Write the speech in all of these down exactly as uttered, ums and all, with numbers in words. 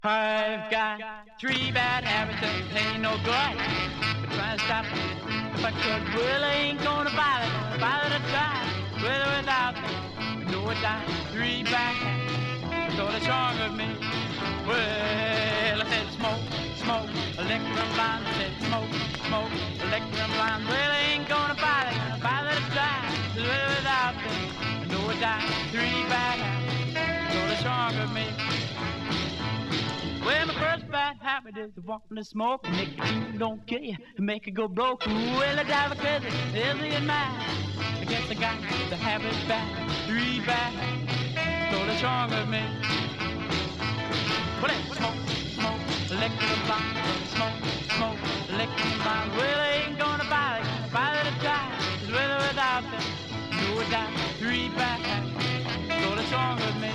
I've got three bad habits that ain't no good. But trying to stop me, but good. Well, I ain't gonna bother, gonna bother to try. With or without me, know it's got three bad habits, so that's wrong with me. Well, I said smoke, smoke, liquor and blonde. I said smoke, smoke, liquor and blonde. Well, I ain't gonna bother, gonna bother to try. With or without me, know it's got three bad habits, so that's wrong with me. Well, my first bad habit is wanting to smoke. Nicotine don't kill you, make you go broke. Well, I drive a crazy, easy and mad. I guess I got the habit back, three bad, so that's wrong with me. Well, it's smoke, smoke, liquor and blonde. Smoke, smoke, liquor and blonde. Well, I ain't gonna bother, gonna bother to try. Cause with or without them, know I got three bad, so that's wrong with me.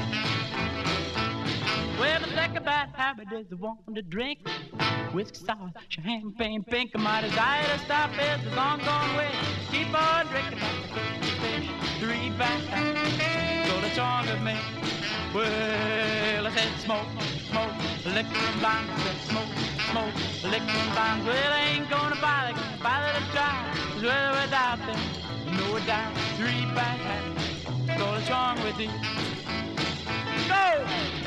Well, the second bad habit is the wanting to drink whiskey sour, champagne pink. My desire to stop is the long gone way. Keep on drinking like a thirsty fish. Three bad habits, so that's wrong with me. Well, I said smoke, smoke, liquor and blonde. I said smoke, smoke, liquor and blonde. Well, I ain't gonna bother, gonna bother to try. Cause with or without them, you know it down. Three bad habits, so that's wrong with you. Go!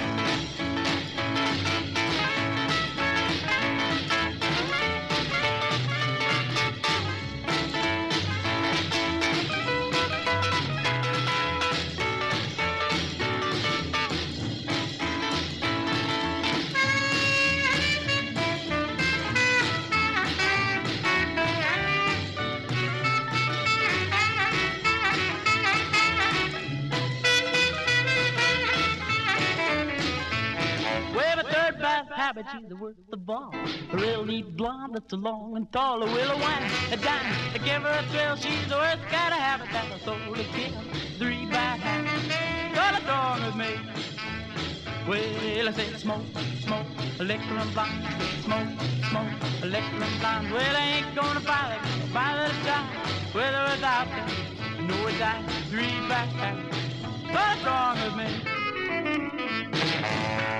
Habit, she's the worst of all. A real neat blonde that's long and tall. A willow wine, a dime, to give her a thrill. She's the worst kind of habit that a soul to kill. Three bad habits, what's wrong with me? Well, I say smoke, smoke, liquor and blonde. Smoke, smoke, liquor and blonde. Well, I ain't gonna bother, bother to try. With or without them, you know it's got three bad habits. What's wrong with me?